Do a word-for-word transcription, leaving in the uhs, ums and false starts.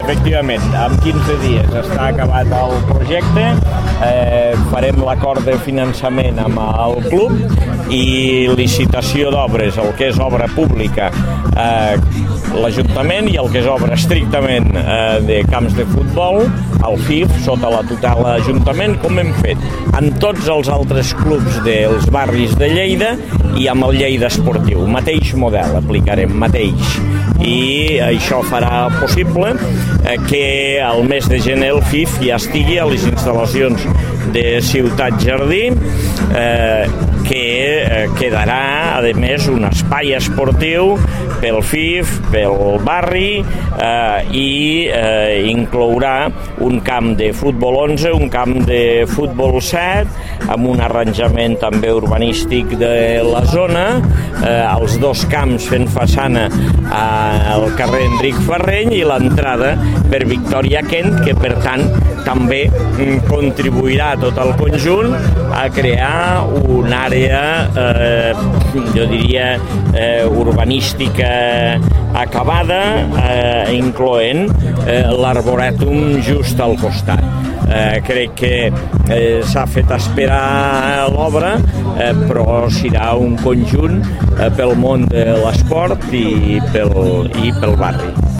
Efectivament, en quinze dies està acabat el projecte, eh, farem l'acord de finançament amb el club i licitació d'obres, el que és obra pública, eh, l'Ajuntament, i el que és obra estrictament eh, de camps de futbol, el F I F, sota la tutela Ajuntament, com hem fet en tots els altres clubs dels barris de Lleida i amb el Lleida Esportiu. Mateix model aplicarem, mateix. I això farà possible eh, que al mes de gener el F I F ja estigui a les instal·lacions de Ciutat Jardí, eh, que eh, quedarà, a més, un espai esportiu pel F I F, pel barri, eh, i eh, inclourà un camp de futbol onze, un camp de futbol set, amb un arranjament també urbanístic de la zona, eh, els dos camps fent façana al carrer Enric Ferreny i l'entrada per Victòria Kent, que per tant també contribuirà tot el conjunt a crear una àrea, eh, jo diria, eh, urbanística acabada, eh, incloent eh, l'arborètum just al costat. Eh, crec que eh, s'ha fet esperar l'obra, eh, però serà un conjunt eh, pel món de l'esport i pel, i pel barri.